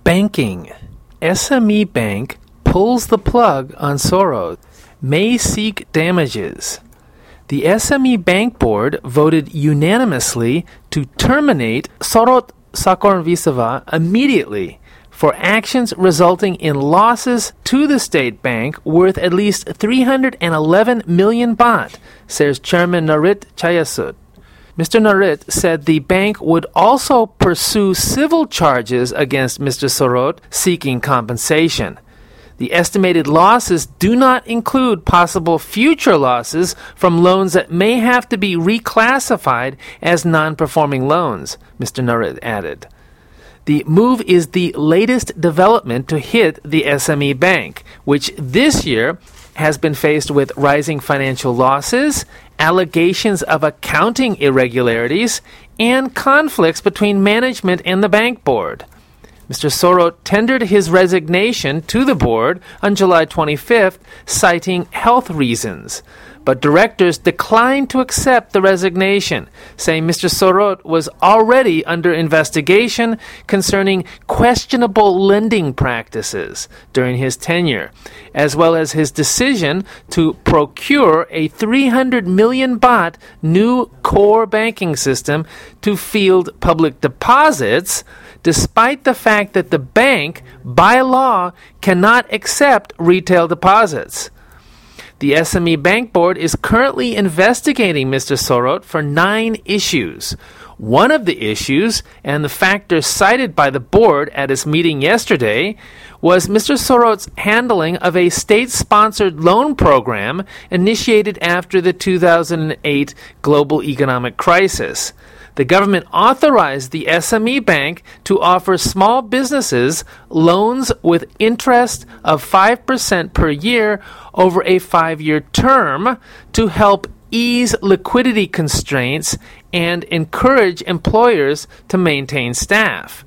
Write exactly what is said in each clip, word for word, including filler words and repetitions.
Banking. S M E Bank pulls the plug on Sorot. May seek damages. The S M E Bank Board voted unanimously to terminate Sorot Sakornvisava immediately for actions resulting in losses to the state bank worth at least three hundred eleven million baht, says Chairman Narit Chayasut. Mister Narit said the bank would also pursue civil charges against Mister Sorot seeking compensation. The estimated losses do not include possible future losses from loans that may have to be reclassified as non-performing loans, Mister Narit added. The move is the latest development to hit the S M E Bank, which this year has been faced with rising financial losses, allegations of accounting irregularities, and conflicts between management and the bank board. Mister Sorot tendered his resignation to the board on July twenty-fifth, citing health reasons. But directors declined to accept the resignation, saying Mister Sorot was already under investigation concerning questionable lending practices during his tenure, as well as his decision to procure a three hundred million baht new core banking system to field public deposits, despite the fact that the bank, by law, cannot accept retail deposits. The S M E Bank Board is currently investigating Mister Sorot for nine issues. One of the issues, and the factors cited by the board at its meeting yesterday, was Mister Sorot's handling of a state-sponsored loan program initiated after the two thousand eight global economic crisis. The government authorized the S M E Bank to offer small businesses loans with interest of five percent per year over a five-year term to help ease liquidity constraints and encourage employers to maintain staff.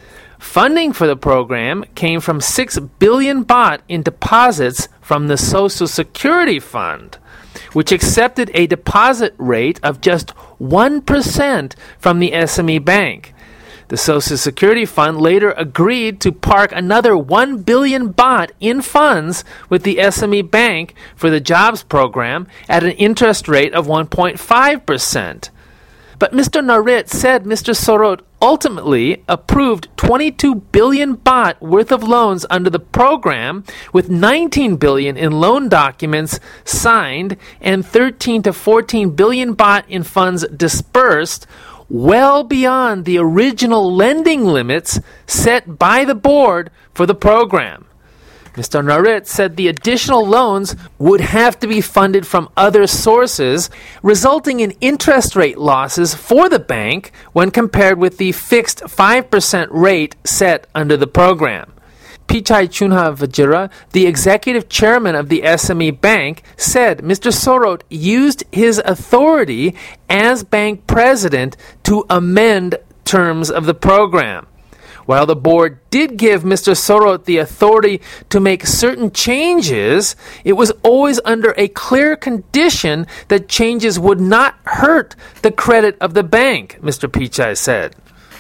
Funding for the program came from six billion baht in deposits from the Social Security Fund, which accepted a deposit rate of just one percent from the S M E Bank. The Social Security Fund later agreed to park another one billion baht in funds with the S M E Bank for the jobs program at an interest rate of one point five percent. But Mister Narit said Mister Sorot ultimately approved twenty-two billion baht worth of loans under the program, with nineteen billion in loan documents signed and thirteen to fourteen billion baht in funds dispersed, well beyond the original lending limits set by the board for the program. Mister Narit said the additional loans would have to be funded from other sources, resulting in interest rate losses for the bank when compared with the fixed five percent rate set under the program. Pichai Chunha Vajira, the executive chairman of the S M E Bank, said Mister Sorot used his authority as bank president to amend terms of the program. While the board did give Mister Sorot the authority to make certain changes, it was always under a clear condition that changes would not hurt the credit of the bank, Mister Pichai said.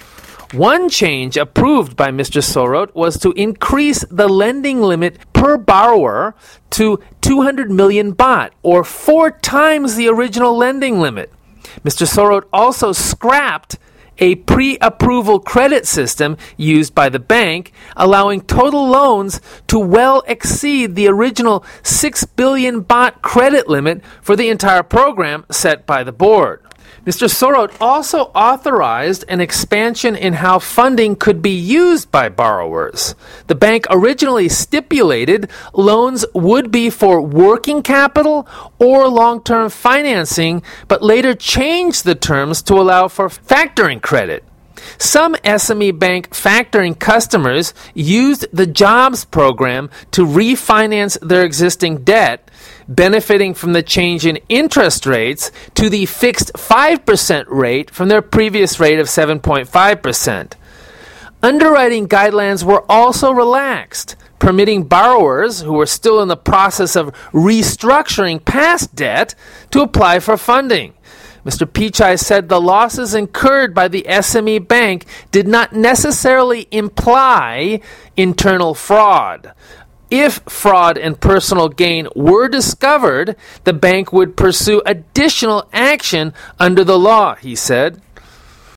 One change approved by Mister Sorot was to increase the lending limit per borrower to two hundred million baht, or four times the original lending limit. Mister Sorot also scrapped a pre-approval credit system used by the bank, allowing total loans to well exceed the original six billion baht credit limit for the entire program set by the board. Mister Sorot also authorized an expansion in how funding could be used by borrowers. The bank originally stipulated loans would be for working capital or long-term financing, but later changed the terms to allow for factoring credit. Some S M E Bank factoring customers used the jobs program to refinance their existing debt, benefiting from the change in interest rates to the fixed five percent rate from their previous rate of seven point five percent. Underwriting guidelines were also relaxed, permitting borrowers who were still in the process of restructuring past debt to apply for funding. Mister Pichai said the losses incurred by the S M E Bank did not necessarily imply internal fraud. If fraud and personal gain were discovered, the bank would pursue additional action under the law, he said.